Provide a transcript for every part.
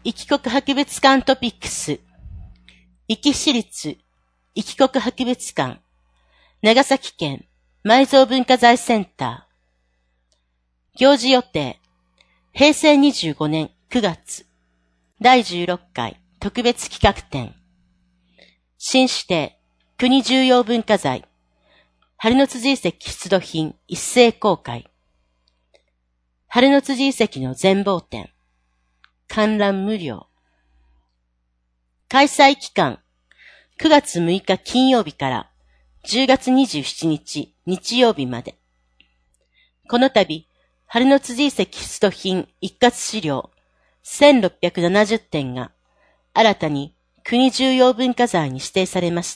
壱岐国博物館トピックス、壱岐市立壱岐国博物館、長崎県埋蔵文化財センター。行事予定、平成25年9月、第16回特別企画展。新指定、国重要文化財、春の辻遺跡出土品一斉公開。春の辻遺跡の全貌展。観覧無料。開催期間、9月6日金曜日から10月27日日曜日まで。この度、春の辻遺跡出土品一括資料1670点が新たに国重要文化財に指定されました。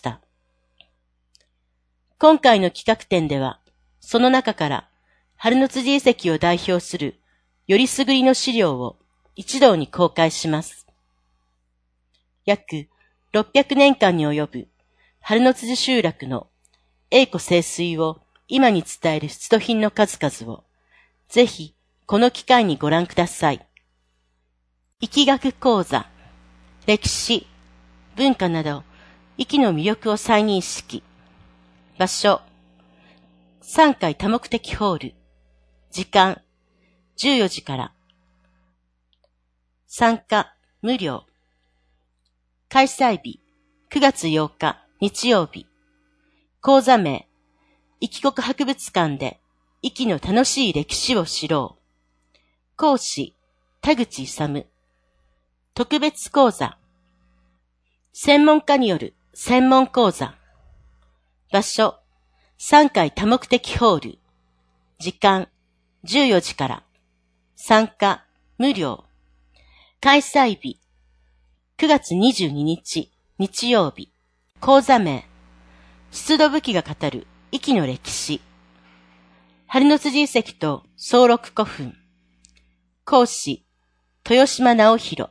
今回の企画展では、その中から春の辻遺跡を代表するよりすぐりの資料を一堂に公開します。約600年間に及ぶ春の辻集落の栄枯盛衰を今に伝える出土品の数々を、ぜひこの機会にご覧ください。壱岐学講座、歴史、文化など、壱岐の魅力を再認識。場所、3階多目的ホール。時間、14時から。参加、無料。開催日、9月8日、日曜日。講座名、壱岐国博物館で、壱岐の楽しい歴史を知ろう。講師、田口勇。特別講座。専門家による専門講座。場所、3階多目的ホール。時間、14時から。参加、無料。開催日、9月22日、日曜日。講座名、出土武器が語る壱岐の歴史。春の辻遺跡と総録古墳。講師、豊島直弘。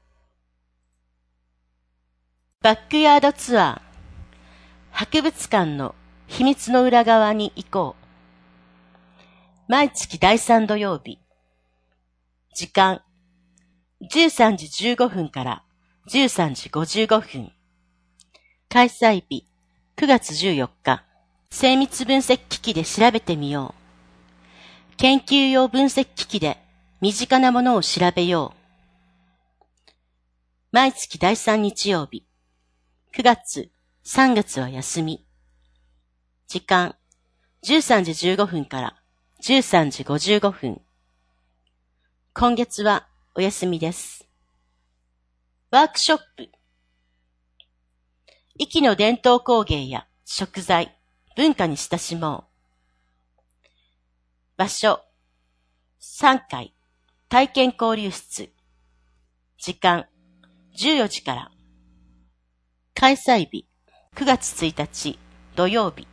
バックヤードツアー。博物館の秘密の裏側に行こう。毎月第3土曜日。時間、13時15分から13時55分。開催日、9月14日。精密分析機器で調べてみよう。研究用分析機器で身近なものを調べよう。毎月第3日曜日。9月、3月は休み。時間、13時15分から13時55分。今月はお休みです。ワークショップ。壱岐の伝統工芸や食材、文化に親しもう。場所、3階、体験交流室。時間、14時から。開催日、9月1日、土曜日。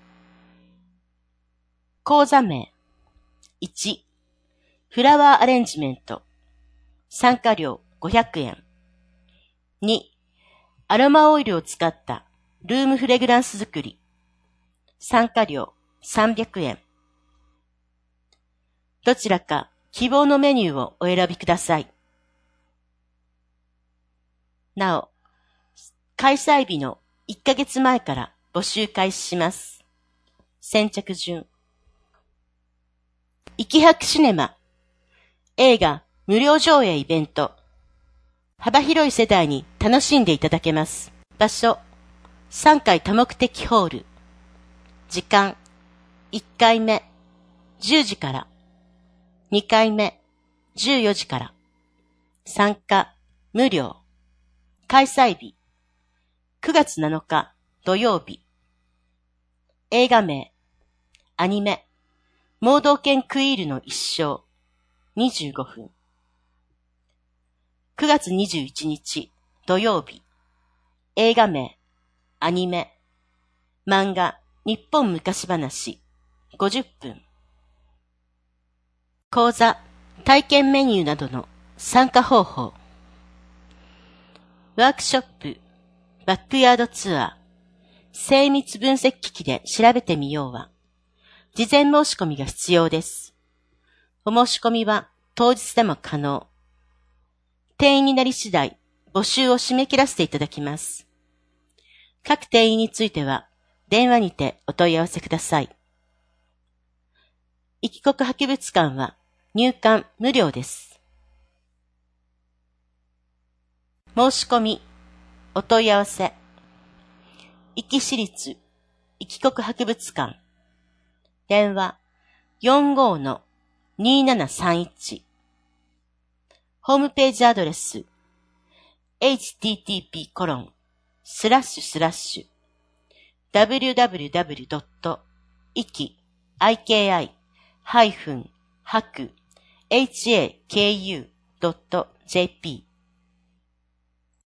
講座名、1、フラワーアレンジメント。参加料500円。2、アロマオイルを使ったルームフレグランス作り。参加料300円。どちらか希望のメニューをお選びください。なお、開催日の1ヶ月前から募集開始します。先着順。壱岐博シネマ。映画無料上映イベント。幅広い世代に楽しんでいただけます。場所、3階多目的ホール。時間、1回目、10時から。2回目、14時から。参加、無料。開催日、9月7日、土曜日。映画名、アニメ、盲導犬クイールの一生、25分。9月21日、土曜日。映画名、アニメ、漫画、日本昔話、50分。講座、体験メニューなどの参加方法。ワークショップ、バックヤードツアー、精密分析機器で調べてみようは、事前申し込みが必要です。お申し込みは当日でも可能。 定員になり次第、募集を締め切らせていただきます。各定員については、電話にてお問い合わせください。いきこく博物館は入館無料です。申し込み、お問い合わせ。壱岐市立いきこく博物館。電話45-2731。ホームページアドレス http://www.iki-haku-haku.jp